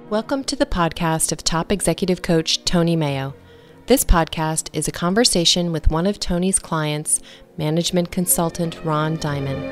Welcome to the podcast of top executive coach Tony Mayo. This podcast is a conversation with one of Tony's clients, management consultant Ron Diamond.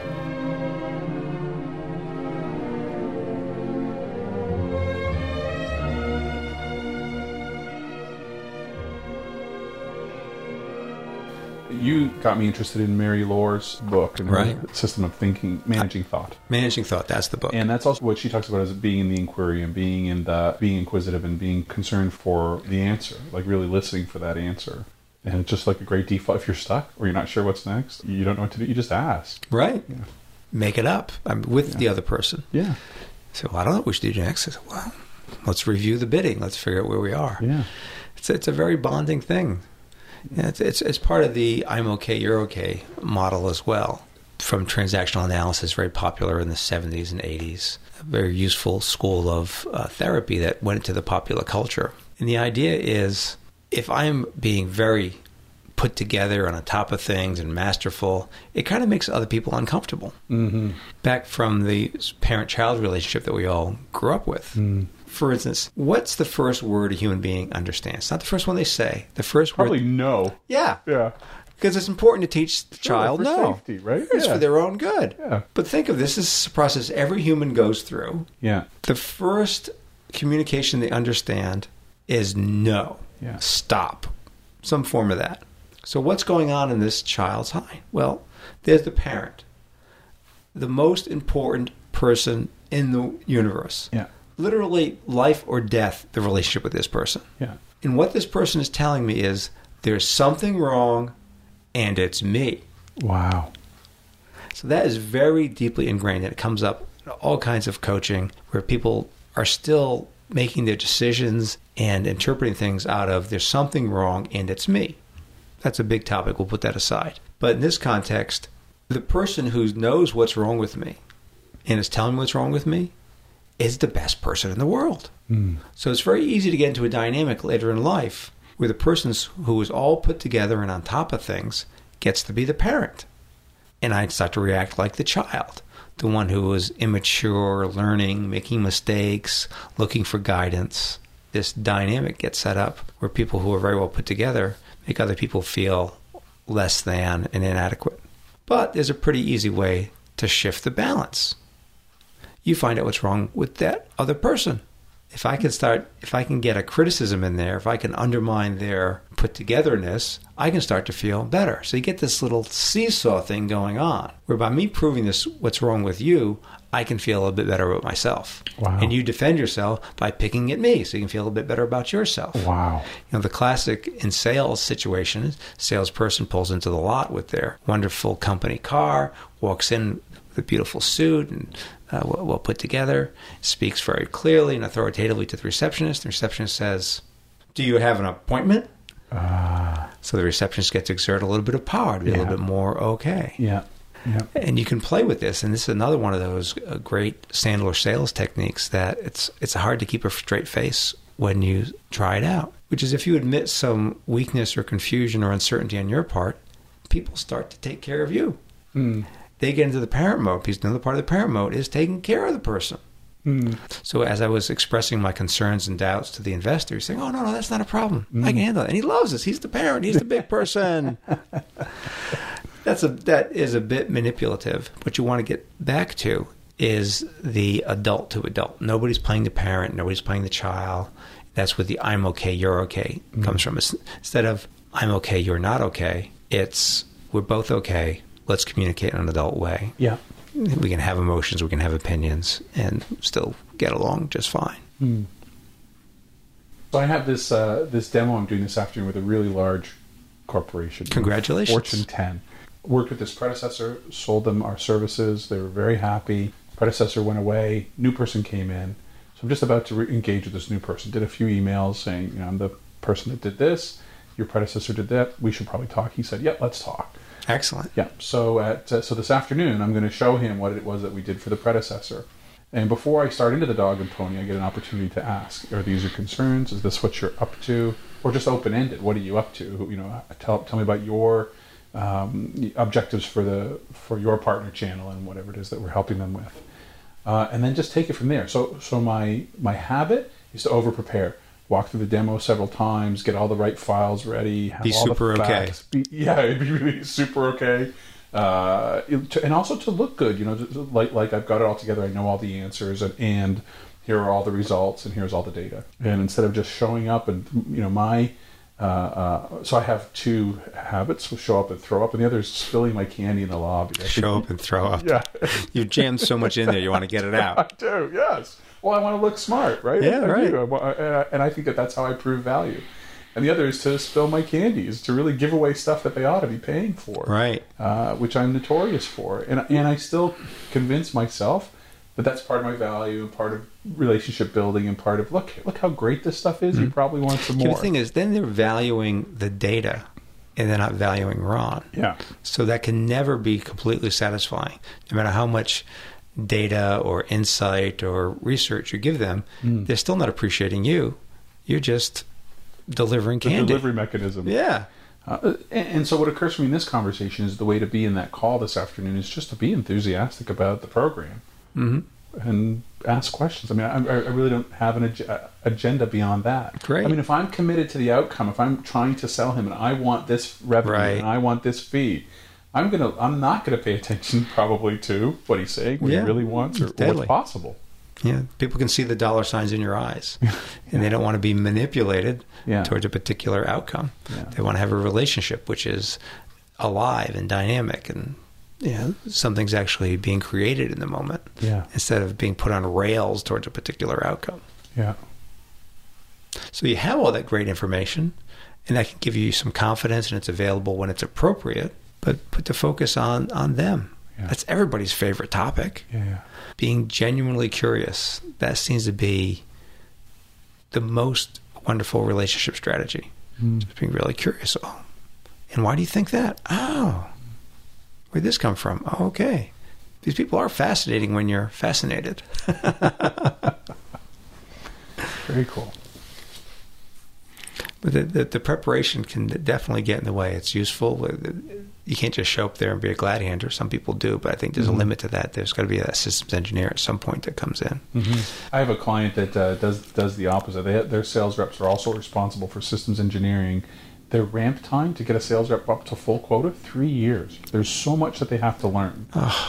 You got me interested in Mary Lohr's book and Right. her system of thinking, managing thought. Managing Thought, that's the book. And that's also what she talks about as being in the inquiry and being inquisitive and being concerned for the answer, like really listening for that answer. And it's just like a great default. If you're stuck or you're not sure what's next, you don't know what to do, you just ask. Right. Yeah. Make it up. I'm with the other person. Yeah. So I don't know what we should do next. I said, well, let's review the bidding. Let's figure out where we are. Yeah. It's a very bonding thing. Yeah, it's part of the I'm okay, you're okay model as well. From transactional analysis, very popular in the 70s and 80s. A very useful school of therapy that went into the popular culture. And the idea is, if I'm being very put together and on top of things and masterful, it kind of makes other people uncomfortable. Mm-hmm. Back from the parent-child relationship that we all grew up with. Mm. For instance, what's the first word a human being understands? It's not the first one they say. The first Probably word... no. Yeah. Yeah. Because it's important to teach the child for no. safety, right? It's Yeah. for their own good. Yeah. But think of this as a process every human goes through. Yeah. The first communication they understand is no. Yeah. Stop. Some form of that. So what's going on in this child's mind? Well, there's the parent. The most important person in the universe. Yeah. Literally life or death, the relationship with this person. Yeah. And what this person is telling me is there's something wrong and it's me. Wow. So that is very deeply ingrained, and it comes up in all kinds of coaching where people are still making their decisions and interpreting things out of there's something wrong and it's me. That's a big topic. We'll put that aside. But in this context, the person who knows what's wrong with me and is telling me what's wrong with me is the best person in the world. Mm. So it's very easy to get into a dynamic later in life where the person who is all put together and on top of things gets to be the parent. And I start to react like the child, the one who is immature, learning, making mistakes, looking for guidance. This dynamic gets set up where people who are very well put together make other people feel less than and inadequate. But there's a pretty easy way to shift the balance. You find out what's wrong with that other person. If I can get a criticism in there, if I can undermine their put-togetherness, I can start to feel better. So you get this little seesaw thing going on, where by me proving this, what's wrong with you, I can feel a little bit better about myself. Wow. And you defend yourself by picking at me, so you can feel a bit better about yourself. Wow. You know, the classic in sales situation, salesperson pulls into the lot with their wonderful company car, walks in with a beautiful suit and well put together, speaks very clearly and authoritatively to the receptionist. The receptionist says, "Do you have an appointment?" So the receptionist gets to exert a little bit of power to be a little bit more okay. Yeah. Yeah. And you can play with this, and this is another one of those great Sandler sales techniques that it's hard to keep a straight face when you try it out, which is if you admit some weakness or confusion or uncertainty on your part, people start to take care of you. Mm. They get into the parent mode, because another part of the parent mode is taking care of the person. Mm. So as I was expressing my concerns and doubts to the investor, he's saying, "Oh, no, that's not a problem. I can handle it." And he loves us. He's the parent. He's the big person. That is a bit manipulative. What you want to get back to is the adult to adult. Nobody's playing the parent. Nobody's playing the child. That's where the I'm okay, you're okay comes from. Instead of I'm okay, you're not okay, it's we're both okay. Let's communicate in an adult way. Yeah. We can have emotions, we can have opinions, and still get along just fine. Mm. So I have this demo I'm doing this afternoon with a really large corporation. Congratulations. Fortune 10. Worked with this predecessor, sold them our services. They were very happy. Predecessor went away. New person came in. So I'm just about to engage with this new person. Did a few emails saying, I'm the person that did this. Your predecessor did that. We should probably talk. He said, yep, let's talk. Excellent. Yeah. So so this afternoon, I'm going to show him what it was that we did for the predecessor. And before I start into the dog and pony, I get an opportunity to ask, are these your concerns? Is this what you're up to? Or just open-ended, what are you up to? Tell me about your objectives for your partner channel and whatever it is that we're helping them with. And then just take it from there. So my habit used to over-prepare, walk through the demo several times, get all the right files ready, have Be all super the okay. facts. It'd be really super okay. And also to look good, like I've got it all together, I know all the answers, and here are all the results, and here's all the data. And instead of just showing up and, so I have two habits: show up and throw up, and the other is spilling my candy in the lobby. Show up and throw up. Yeah. You've jammed so much in there, you want to get it out. I do, yes. Well, I want to look smart, right? Yeah, right. And I think that's how I prove value. And the other is to spill my candies, to really give away stuff that they ought to be paying for, Right. Which I'm notorious for. And I still convince myself that that's part of my value and part of relationship building and part of, look how great this stuff is. You probably want some more. The thing is, then they're valuing the data and they're not valuing Ron. Yeah. So that can never be completely satisfying. No matter how much data or insight or research you give them, they're still not appreciating you. You're just delivering The candy. delivery mechanism. Yeah. And so what occurs to me in this conversation is the way to be in that call this afternoon is just to be enthusiastic about the program and ask questions. I mean, I really don't have an agenda beyond that. Great. I mean, if I'm committed to the outcome, if I'm trying to sell him and I want this revenue Right. and I want this fee, I'm not gonna pay attention probably to what he's saying, what Yeah. he really wants, or Deadly. what's possible. Yeah, people can see the dollar signs in your eyes, and they don't want to be manipulated Yeah. towards a particular outcome. Yeah. They want to have a relationship which is alive and dynamic, and something's actually being created in the moment Yeah. instead of being put on rails towards a particular outcome. Yeah. So you have all that great information, and that can give you some confidence, and it's available when it's appropriate. But put the focus on them. Yeah. That's everybody's favorite topic. Yeah. Being genuinely curious, that seems to be the most wonderful relationship strategy. Just being really curious. Oh, and why do you think that? Oh, where'd this come from? Oh, okay. These people are fascinating when you're fascinated. Very cool. But the preparation can definitely get in the way. It's useful. You can't just show up there and be a glad hander. Some people do, but I think there's a limit to that. There's got to be a systems engineer at some point that comes in. I have a client that does the opposite. Their sales reps are also responsible for systems engineering. Their ramp time to get a sales rep up to full quota, 3 years. There's so much that they have to learn.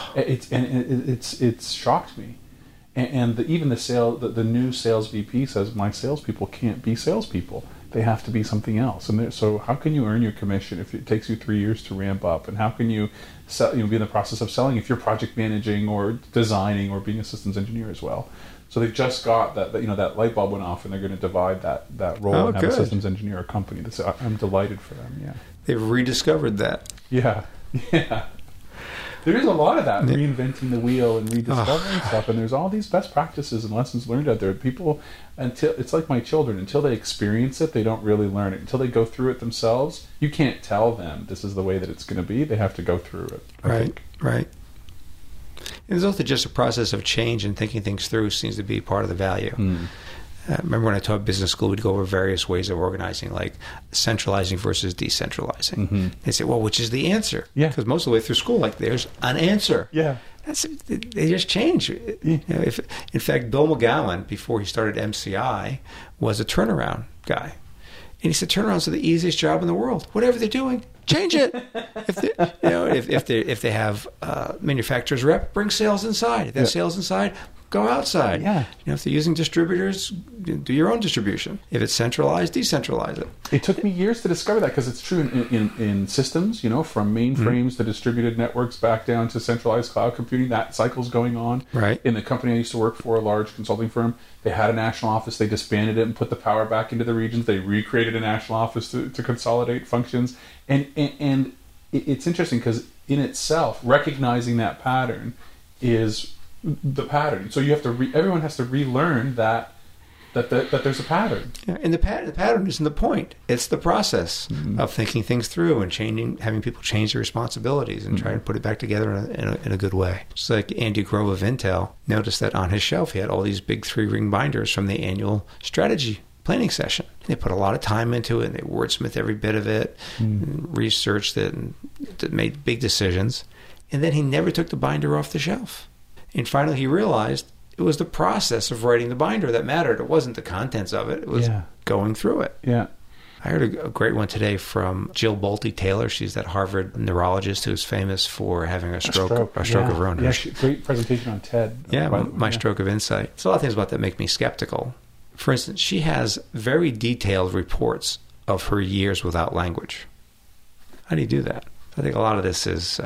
It's shocked me. And even the new sales VP says my salespeople can't be salespeople. They have to be something else. And so how can you earn your commission if it takes you 3 years to ramp up? And how can you sell, be in the process of selling if you're project managing or designing or being a systems engineer as well? So they've just got that light bulb went off, and they're going to divide that role and have a systems engineer company. I'm delighted for them. Yeah, They've rediscovered that. Yeah. There is a lot of that, reinventing the wheel and rediscovering stuff, and there's all these best practices and lessons learned out there. People, it's like my children, until they experience it, they don't really learn it. Until they go through it themselves, you can't tell them this is the way that it's going to be. They have to go through it. I think. Right. And there's also just a process of change, and thinking things through seems to be part of the value. Remember when I taught business school, we'd go over various ways of organizing, like centralizing versus decentralizing. They say, well, which is the answer? Yeah. Because most of the way through school, there's an answer. Yeah. They just change. In fact, Bill McGowan, before he started MCI, was a turnaround guy. And he said, turnarounds are the easiest job in the world. Whatever they're doing, change it. If they have manufacturer's rep, bring sales inside. If they have sales inside, go outside. Yeah. If they're using distributors, do your own distribution. If it's centralized, decentralize it. It took me years to discover that, because it's true in systems, from mainframes to distributed networks back down to centralized cloud computing. That cycle's going on. Right. In the company I used to work for, a large consulting firm, they had a national office. They disbanded it and put the power back into the regions. They recreated a national office to consolidate functions. And it's interesting, because in itself, recognizing that pattern is the pattern. So you have to everyone has to relearn that there's a pattern. Yeah, and the pattern isn't the point. It's the process of thinking things through and having people change their responsibilities and try to put it back together in a good way. It's like Andy Grove of Intel noticed that on his shelf he had all these big 3-ring binders from the annual strategy planning session. They put a lot of time into it, and they wordsmithed every bit of it, and researched it, and made big decisions. And then he never took the binder off the shelf. And finally he realized It was the process of writing the binder that mattered. It wasn't the contents of it. It was going through it. Yeah. I heard a great one today from Jill Bolte Taylor. She's that Harvard neurologist who's famous for having a stroke of her own. Yeah, great presentation on TED. Yeah, my stroke of insight. There's a lot of things about that make me skeptical. For instance, she has very detailed reports of her years without language. How do you do that? I think a lot of this is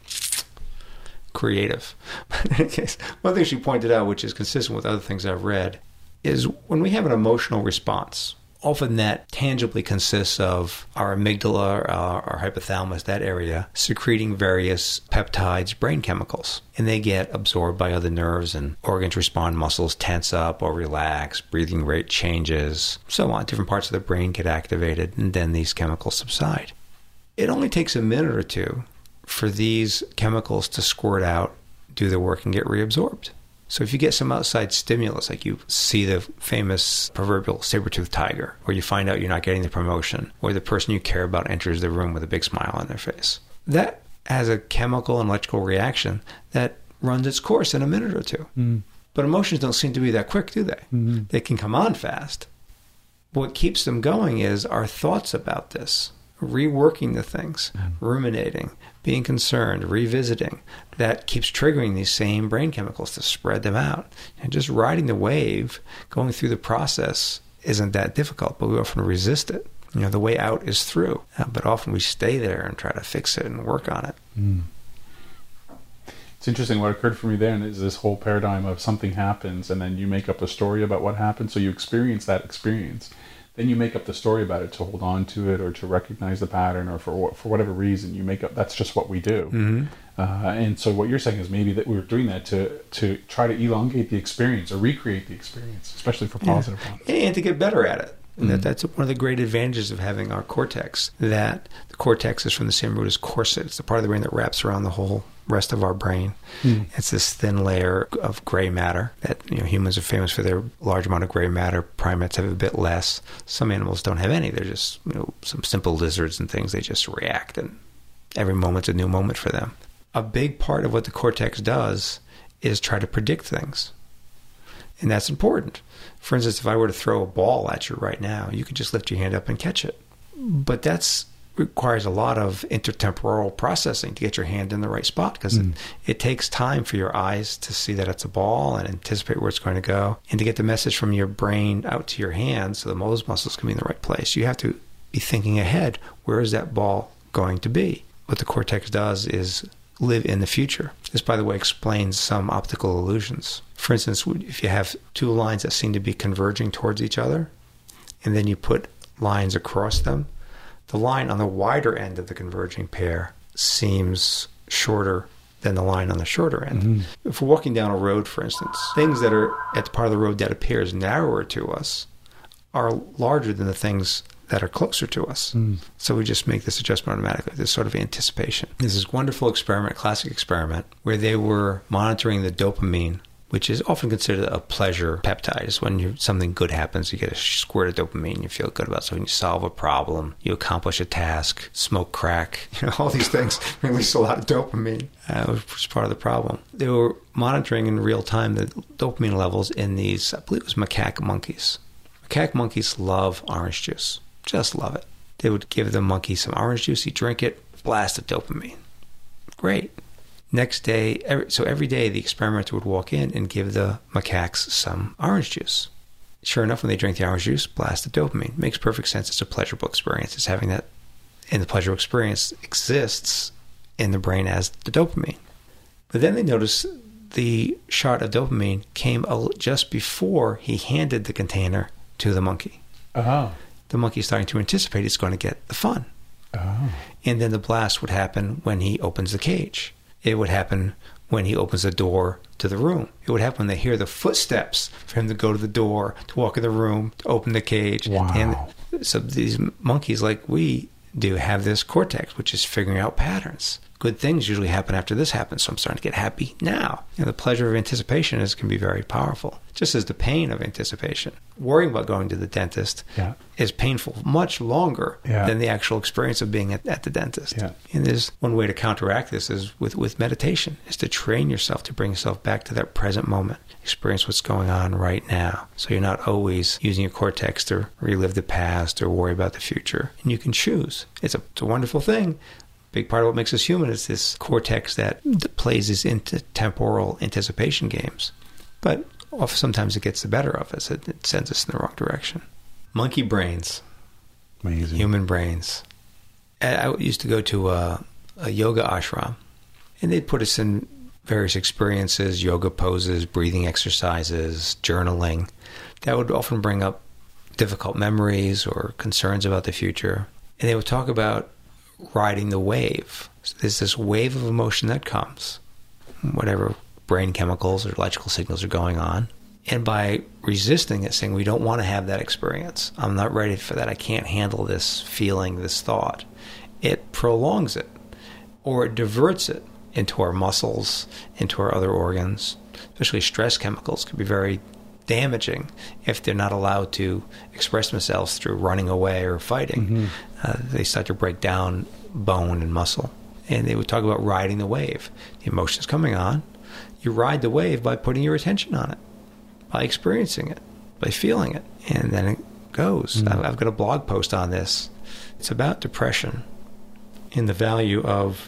creative. One thing she pointed out, which is consistent with other things I've read, is when we have an emotional response, often that tangibly consists of our amygdala, our hypothalamus, that area, secreting various peptides, brain chemicals. And they get absorbed by other nerves and organs respond, muscles tense up or relax, breathing rate changes, so on. Different parts of the brain get activated, and then these chemicals subside. It only takes a minute or two for these chemicals to squirt out, do their work, and get reabsorbed. So if you get some outside stimulus, like you see the famous proverbial saber-toothed tiger, or you find out you're not getting the promotion, or the person you care about enters the room with a big smile on their face, that has a chemical and electrical reaction that runs its course in a minute or two. Mm. But emotions don't seem to be that quick, do they? Mm-hmm. They can come on fast. What keeps them going is our thoughts about this, reworking the things, ruminating, being concerned, revisiting. That keeps triggering these same brain chemicals to spread them out. And just riding the wave, going through the process isn't that difficult, but we often resist it. The way out is through. But often we stay there and try to fix it and work on it. Mm. It's interesting. What occurred for me then is this whole paradigm of something happens and then you make up a story about what happened. So you experience that experience. Then you make up the story about it to hold on to it or to recognize the pattern, or for whatever reason you make up. That's just what we do. Mm-hmm. And so what you're saying is maybe that we're doing that to try to elongate the experience or recreate the experience, especially for positive ones. And to get better at it. And that's one of the great advantages of having our cortex, that the cortex is from the same root as corset. It's the part of the brain that wraps around the whole rest of our brain. Mm. It's this thin layer of gray matter that humans are famous for their large amount of gray matter. Primates have a bit less. Some animals don't have any. They're just some simple lizards and things. They just react, and every moment's a new moment for them. A big part of what the cortex does is try to predict things. And that's important. For instance, if I were to throw a ball at you right now, you could just lift your hand up and catch it. But that requires a lot of intertemporal processing to get your hand in the right spot, because it takes time for your eyes to see that it's a ball and anticipate where it's going to go, and to get the message from your brain out to your hand so those muscles can be in the right place. You have to be thinking ahead. Where is that ball going to be? What the cortex does is live in the future. This, by the way, explains some optical illusions. For instance, if you have two lines that seem to be converging towards each other, and then you put lines across them, the line on the wider end of the converging pair seems shorter than the line on the shorter end. Mm-hmm. If we're walking down a road, for instance, things that are at the part of the road that appears narrower to us are larger than the things that are closer to us. Mm. So we just make this adjustment automatically, this sort of anticipation. There's this wonderful experiment, classic experiment, where they were monitoring the dopamine, which is often considered a pleasure peptide. It's when something good happens, you get a squirt of dopamine, you feel good about something, you solve a problem, you accomplish a task, smoke crack, all these things release a lot of dopamine, which is part of the problem. They were monitoring in real time the dopamine levels in these, I believe it was macaque monkeys. Macaque monkeys love orange juice. Just love it. They would give the monkey some orange juice, he'd drink it, blast of dopamine. Great. Next day, every day the experimenter would walk in and give the macaques some orange juice. Sure enough, when they drink the orange juice, blast of dopamine. Makes perfect sense. It's a pleasurable experience. It's having that, and the pleasurable experience exists in the brain as the dopamine. But then they noticed the shot of dopamine came just before he handed the container to the monkey. Oh. The monkey is starting to anticipate it's going to get the fun. Oh. And then the blast would happen when he opens the cage. It would happen when he opens the door to the room. It would happen when they hear the footsteps for him to go to the door, to walk in the room, to open the cage. Wow. And so these monkeys, like we do, have this cortex, which is figuring out patterns. good things usually happen after this happens, so I'm starting to get happy now. The pleasure of anticipation can be very powerful, just as the pain of anticipation. Worrying about going to the dentist is painful much longer than the actual experience of being at the dentist. Yeah. And there's one way to counteract this is with meditation, is to train yourself to bring yourself back to that present moment. Experience what's going on right now. So you're not always using your cortex to relive the past or worry about the future. And you can choose. It's a wonderful thing. Big part of what makes us human is this cortex that plays these temporal anticipation games. But sometimes it gets the better of us. It sends us in the wrong direction. Monkey brains. Amazing. Human brains. I used to go to a yoga ashram, and they'd put us in various experiences, yoga poses, breathing exercises, journaling. That would often bring up difficult memories or concerns about the future. And they would talk about riding the wave. So there's this wave of emotion that comes, whatever brain chemicals or electrical signals are going on. And by resisting it, saying, we don't want to have that experience. I'm not ready for that. I can't handle this feeling, this thought. It prolongs it, or it diverts it into our muscles, into our other organs. Especially stress chemicals can be very damaging if they're not allowed to express themselves through running away or fighting. They start to break down bone and muscle. And they would talk about riding the wave. The emotion's coming on. You ride the wave by putting your attention on it, by experiencing it, by feeling it. And then it goes. I've got a blog post on this. It's about depression and the value of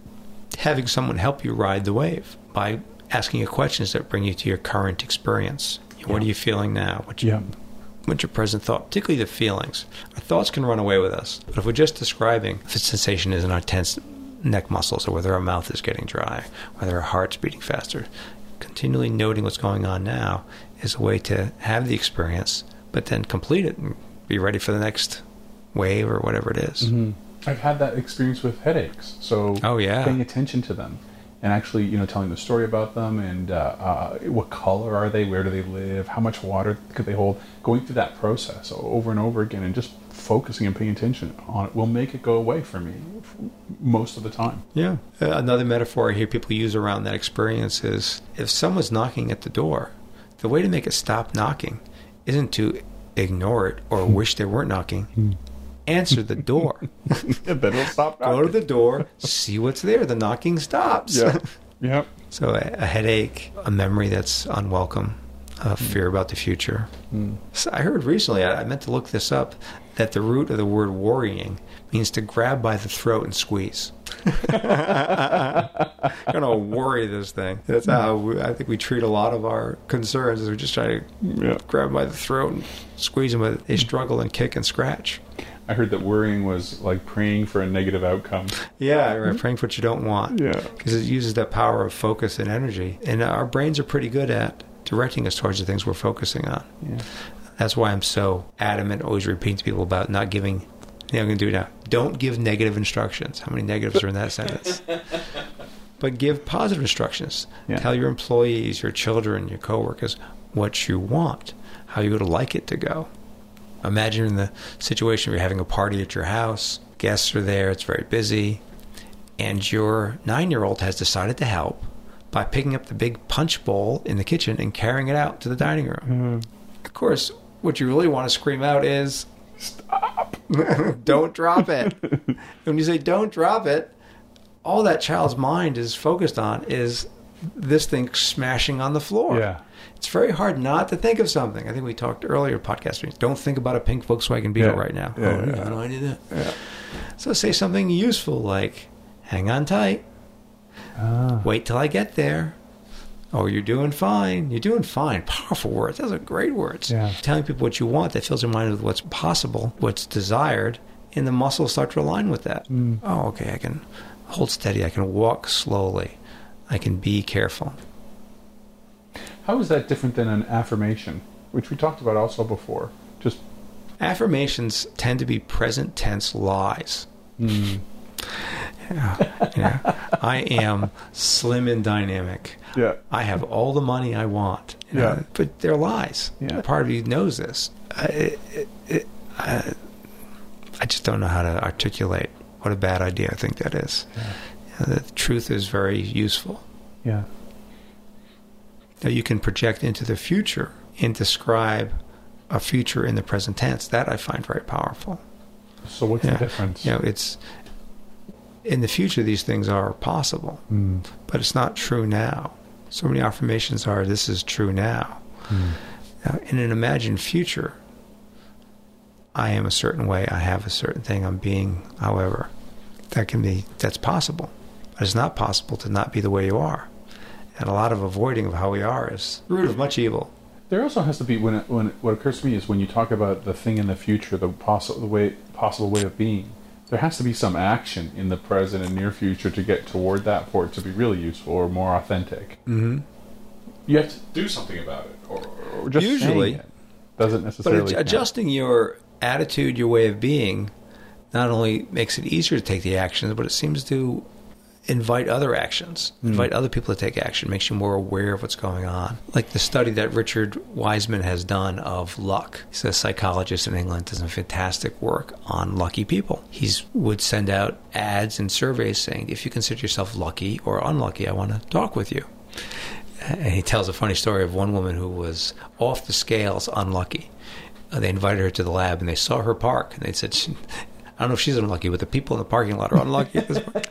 having someone help you ride the wave by asking you questions that bring you to your current experience. What are you feeling now? What's your present thought? Particularly the feelings. Our thoughts can run away with us. But if we're just describing if the sensation is in our tense neck muscles, or whether our mouth is getting dry, whether our heart's beating faster, continually noting what's going on now is a way to have the experience, but then complete it and be ready for the next wave or whatever it is. I've had that experience with headaches. So paying attention to them and actually, telling the story about them and what color are they, where do they live, how much water could they hold, going through that process over and over again and just focusing and paying attention on it will make it go away for me most of the time. Yeah. Another metaphor I hear people use around that experience is if someone's knocking at the door, the way to make it stop knocking isn't to ignore it or wish they weren't knocking. Answer the door. Then it'll stop knocking. Go to the door, see what's there. The knocking stops. Yeah. So a headache, a memory that's unwelcome, a fear about the future. So I heard recently, I meant to look this up, that the root of the word worrying means to grab by the throat and squeeze. Gonna worry this thing. That's how I think we treat a lot of our concerns, is we just try to grab by the throat and squeeze them, but they struggle and kick and scratch. I heard that worrying was like praying for a negative outcome. Yeah, right, praying for what you don't want. Yeah. Because it uses that power of focus and energy. And our brains are pretty good at directing us towards the things we're focusing on. Yeah. That's why I'm so adamant, always repeating to people about not giving, I'm going to do it now. Don't give negative instructions. How many negatives are in that sentence? But give positive instructions. Yeah. Tell your employees, your children, your coworkers what you want, how you would like it to go. Imagine in the situation where you're having a party at your house, guests are there, it's very busy, and your 9-year-old has decided to help by picking up the big punch bowl in the kitchen and carrying it out to the dining room. Of course, what you really want to scream out is, stop! Don't drop it. When you say don't drop it, all that child's mind is focused on is this thing smashing on the floor. Yeah. It's very hard not to think of something. I think we talked earlier podcast. Don't think about a pink Volkswagen Beetle right now. How do I do that? Yeah. So say something useful like, hang on tight. Wait till I get there. Oh, you're doing fine. You're doing fine. Powerful words. Those are great words. Yeah. Telling people what you want, that fills your mind with what's possible, what's desired, and the muscles start to align with that. Oh, okay, I can hold steady. I can walk slowly. I can be careful. How is that different than an affirmation, which we talked about also before? Just affirmations tend to be present tense lies. I am slim and dynamic. Yeah. I have all the money I want. But they're lies. Yeah. Part of you knows this. I just don't know how to articulate what a bad idea I think that is. The truth is very useful. Yeah. Now you can project into the future and describe a future in the present tense. That I find very powerful. So what's the difference? It's in the future these things are possible, but it's not true now. So many affirmations are, this is true now. Now, in an imagined future, I am a certain way, I have a certain thing, I'm being, however, that's possible. But it's not possible to not be the way you are. And a lot of avoiding of how we are is the root of much evil. There also has to be, what occurs to me is when you talk about the thing in the future, the possible way of being, there has to be some action in the present and near future to get toward that for it to be really useful or more authentic. Mm-hmm. You have to do something about it, or just usually saying it doesn't necessarily. But adjusting your attitude, your way of being, not only makes it easier to take the actions, but it seems to invite other actions, invite other people to take action, makes you more aware of what's going on. Like the study that Richard Wiseman has done of luck. He's a psychologist in England, does some fantastic work on lucky people. He would send out ads and surveys saying, if you consider yourself lucky or unlucky, I want to talk with you. And he tells a funny story of one woman who was off the scales unlucky. They invited her to the lab and they saw her park and they said, I don't know if she's unlucky, but the people in the parking lot are unlucky at this point.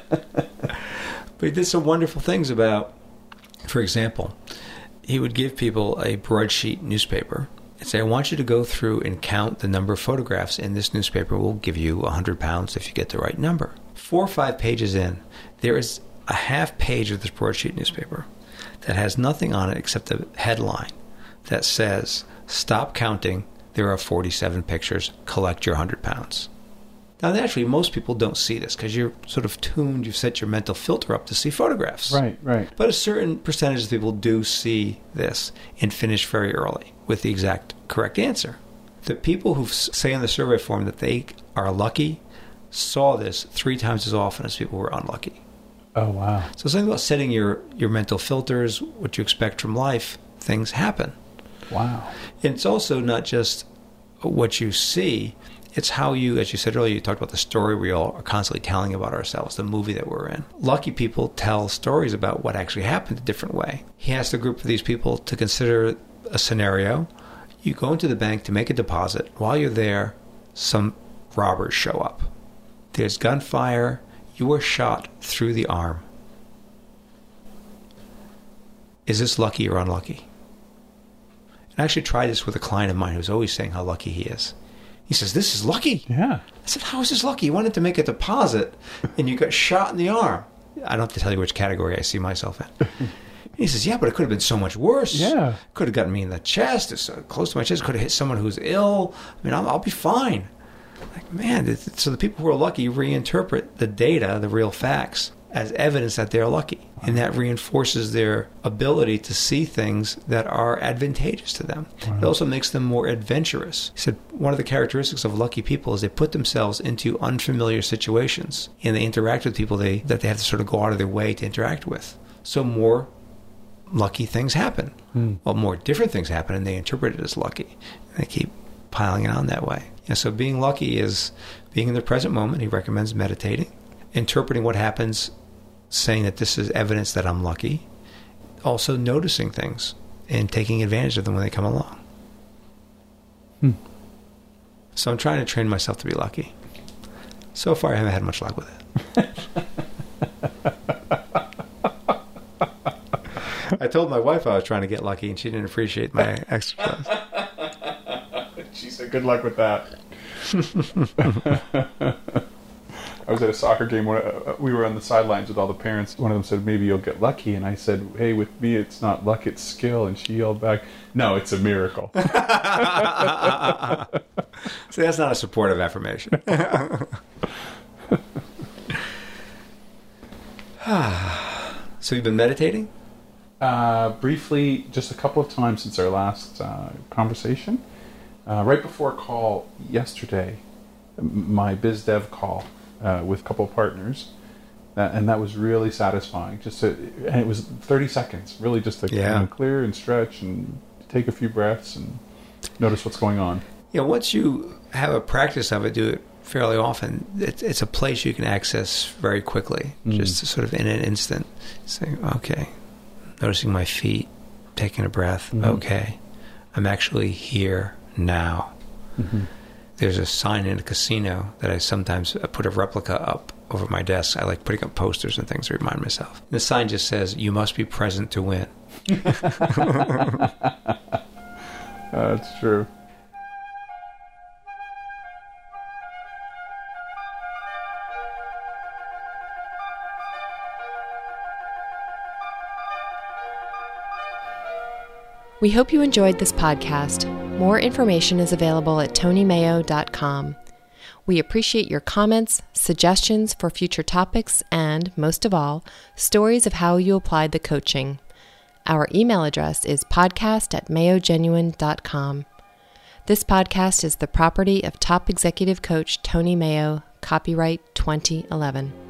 But he did some wonderful things about, for example, he would give people a broadsheet newspaper and say, I want you to go through and count the number of photographs in this newspaper. We'll give you £100 if you get the right number. 4 or 5 pages in, there is a half page of this broadsheet newspaper that has nothing on it except a headline that says, stop counting, there are 47 pictures, collect your £100. Now, naturally, most people don't see this because you're sort of tuned, you've set your mental filter up to see photographs. Right. But a certain percentage of people do see this and finish very early with the exact correct answer. The people who say in the survey form that they are lucky saw this 3 times as often as people who were unlucky. Oh, wow. So something about setting your mental filters, what you expect from life, things happen. Wow. And it's also not just what you see, it's how you, as you said earlier, you talked about the story we all are constantly telling about ourselves, the movie that we're in. Lucky people tell stories about what actually happened a different way. He asked a group of these people to consider a scenario. You go into the bank to make a deposit. While you're there, some robbers show up. There's gunfire. You are shot through the arm. Is this lucky or unlucky? And I actually tried this with a client of mine who's always saying how lucky he is. He says, this is lucky. Yeah. I said, how is this lucky? You wanted to make a deposit and you got shot in the arm. I don't have to tell you which category I see myself in. He says, yeah, but it could have been so much worse. Yeah. Could have gotten me in the chest. It's so close to my chest. Could have hit someone who's ill. I mean, I'll be fine. Like, man, so the people who are lucky reinterpret the data, the real facts, as evidence that they're lucky. And that reinforces their ability to see things that are advantageous to them. Wow. It also makes them more adventurous. He said one of the characteristics of lucky people is they put themselves into unfamiliar situations and they interact with people that they have to sort of go out of their way to interact with. So more lucky things happen. Well, more different things happen and they interpret it as lucky. And they keep piling it on that way. And so being lucky is being in the present moment. He recommends meditating, interpreting what happens, saying that this is evidence that I'm lucky, also noticing things and taking advantage of them when they come along. So I'm trying to train myself to be lucky. So far, I haven't had much luck with it. I told my wife I was trying to get lucky, and she didn't appreciate my exercise. She said, good luck with that. I was at a soccer game where we were on the sidelines with all the parents. One of them said, maybe you'll get lucky. And I said, hey, with me, it's not luck, it's skill. And she yelled back, no, it's a miracle. See, that's not a supportive affirmation. So you've been meditating? Briefly, just a couple of times since our last conversation. Right before a call yesterday, my biz dev call, with a couple of partners, and that was really satisfying. And it was 30 seconds, really just to kind of clear and stretch and take a few breaths and notice what's going on. Yeah, once you have a practice of it, do it fairly often, it's a place you can access very quickly, just sort of in an instant. Saying, okay, noticing my feet, taking a breath. Okay, I'm actually here now. There's a sign in a casino that I sometimes put a replica up over my desk. I like putting up posters and things to remind myself. The sign just says, "You must be present to win." That's true. We hope you enjoyed this podcast. More information is available at tonymayo.com. We appreciate your comments, suggestions for future topics, and, most of all, stories of how you applied the coaching. Our email address is podcast@mayogenuine.com. This podcast is the property of top executive coach Tony Mayo, copyright 2011.